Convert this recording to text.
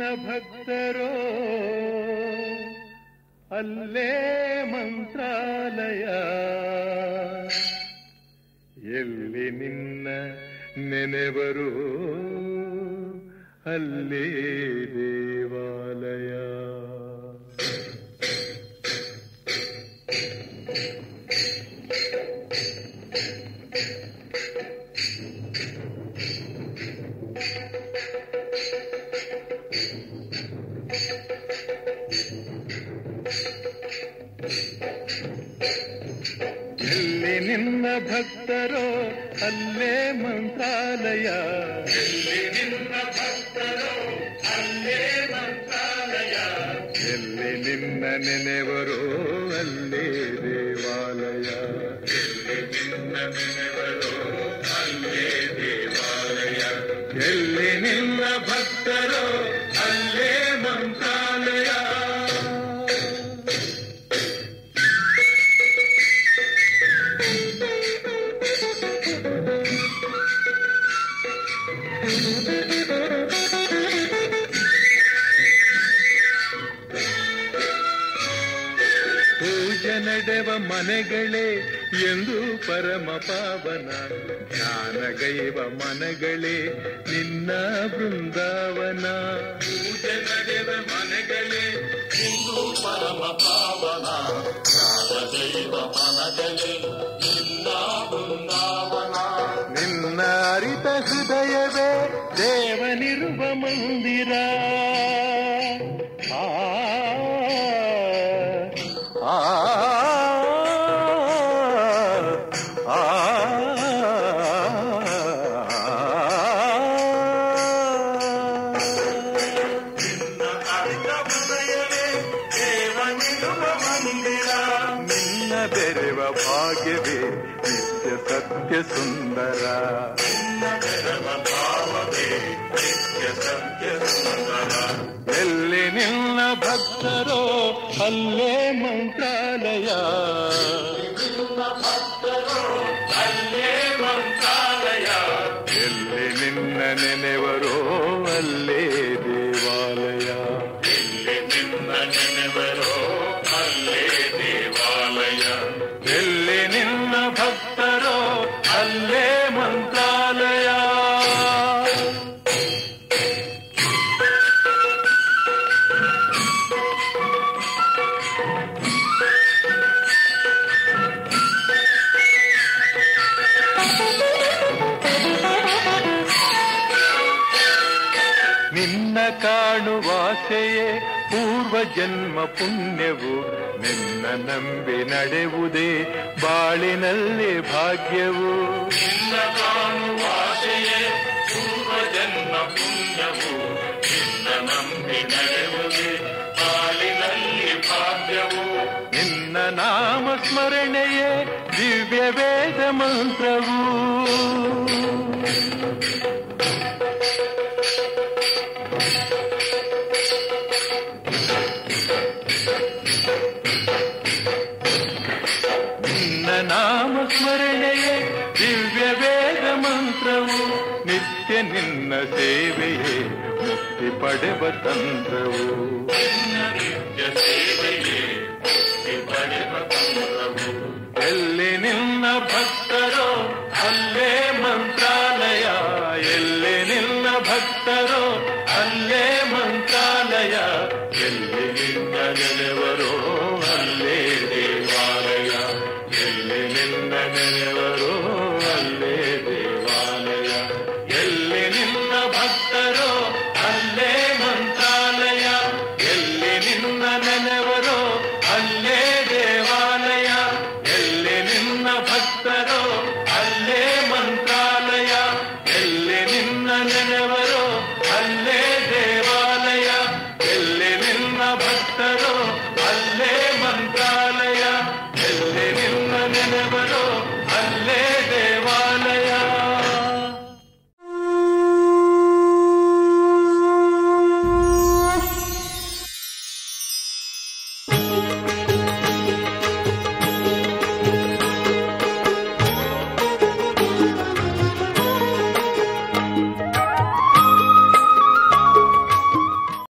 ಭಕ್ತರೋ ಅಲ್ಲೇ ಮಂತ್ರಾಲಯ, ಎಲ್ಲಿ ನಿನ್ನ ನೆನೆವರು ಅಲ್ಲೇ ದೇವಾಲಯ. ಎಲ್ಲಿ ನಿನ್ನ ಭಕ್ತರೋ ಅಲ್ಲೇ ಮಂತ್ರಾಲಯ, ಎಲ್ಲಿ ನಿನ್ನ ಭಕ್ತರೋ ಅಲ್ಲೇ ಮಂತ್ರಾಲಯ, ಎಲ್ಲಿ ನಿನ್ನ ನೆನೆವರೋ ಅಲ್ಲೇ ದೇವಾಲಯ, ಎಲ್ಲಿ ನಿನ್ನ ನೆನೆವರೋ ಅಲ್ಲೇ ದೇವಾಲಯ, ಎಲ್ಲಿ ನಿನ್ನ ಭಕ್ತರೋ ಅಲ್ಲೇ ಮಂತ್ರಾಲಯ. ಪೂಜೆ ನಡೆವ ಮನೆಗಳೇ ಎಂದು ಪರಮ ಪಾವನ, ಜ್ಞಾನಗೈವ ಮನಗಳೇ ನಿನ್ನ ಬೃಂದಾವನ. ಪೂಜೆ ನಡೆವ ಮನೆಗಳೇ ಎಂದು ಪರಮ ಪಾವನ, ಜ್ಞಾನಗೈವ ಮನಗಳೇ ನಿನ್ನ ಬೃಂದಾವನ. ನಿನ್ನ ಅರಿತ ಹೃದಯವೇ ದೇವನಿರುವ ಮಂದಿರ. ನಿನ್ನ ಬೆರೆವ ಭಾಗ್ಯವೇ ನಿತ್ಯ ಸತ್ಯ ಸುಂದರ, ನಿನ್ನ ಬೆರೆವ ಭಾವವೇ ನಿತ್ಯ ಸತ್ಯ ಸುಂದರ. ಎಲ್ಲಿ ನಿನ್ನ ಭಕ್ತರೋ ಅಲ್ಲೇ ಮಂತ್ರಾಲಯ, ನಿನ್ನ ಭಕ್ತರೋ ಅಲ್ಲೇ ಮಂತ್ರಾಲಯ, ಎಲ್ಲಿ ನಿನ್ನ ನೆನೆವರೋ ಅಲ್ಲೇ ದೇವಾಲಯ, ಎಲ್ಲಿ ನಿನ್ನ ನೆನೆವರೋ ಅಲ್ಲೇ ದೇವಾಲಯ, ಎಲ್ಲಿ ನಿನ್ನ ಭಕ್ತರೋ ಅಲ್ಲೇ ಮಂತ್ರಾಲಯ. ನಿನ್ನ ಕಾಣುವಾಸೆಯೇ ಪೂರ್ವ ಜನ್ಮ ಪುಣ್ಯವು, ನಿನ್ನ ನಂಬಿ ನಡೆಯುವುದೇ ಬಾಳಿನಲ್ಲಿ ಭಾಗ್ಯವು. ನಿನ್ನ ಕಾಣುವಾಸೆಯೇ ಪೂರ್ವ ಜನ್ಮ ಪುಣ್ಯವು, ನಿನ್ನ ನಂಬಿ ನಡೆಯುವುದೇ ಬಾಳಿನಲ್ಲಿ ಭಾಗ್ಯವು. ನಿನ್ನ ನಾಮ ಸ್ಮರಣೆಯೇ ದಿವ್ಯ ವೇದ ಮಂತ್ರವು. ನಾಮ ಸ್ಮರಣೆಯೇ ದಿವ್ಯ ವೇದ ಮಂತ್ರವು, ನಿತ್ಯ ನಿನ್ನ ಸೇವೆಯೇ ಮುಕ್ತಿ ಪಡೆವ ತಂತ್ರವು. ನಿತ್ಯ ಸೇವೆಯೇ ಮುಕ್ತಿ ಪಡೆವ ತಂತ್ರವು. ಎಲ್ಲಿ ನಿನ್ನ ಭಕ್ತರೋ ಅಲ್ಲೇ ಮಂತ್ರಾಲಯ, ಎಲ್ಲಿ ನಿನ್ನ ಭಕ್ತರೋ ಅಲ್ಲೇ ಮಂತ್ರಾಲಯ, ಎಲ್ಲಿ ನಿನ್ನ ನೆನೆವರೋ ಅಲ್ಲೇ ದೇವಾಲಯ, ಎಲ್ಲಿ ನಿನ್ನ ನೆನೆವರೋ ಅಲ್ಲೇ ದೇವಾಲಯ, ಎಲ್ಲಿ ನಿನ್ನ ಭಕ್ತರೋ ಅಲ್ಲೇ ಮಂತ್ರಾಲಯ, ಎಲ್ಲಿ ನಿನ್ನ ನೆನೆವರೋ ಅಲ್ಲೇ ದೇವಾಲಯ, ಎಲ್ಲಿ ನಿನ್ನ ಭಕ್ತರೋ ಅಲ್ಲೇ ಮಂತ್ರಾಲಯ, ಎಲ್ಲಿ ನಿನ್ನ ನೆನೆವರೋ ಅಲ್ಲೇ ದೇವಾಲಯ, ಎಲ್ಲಿ ನಿನ್ನ ಭಕ್ತರೋ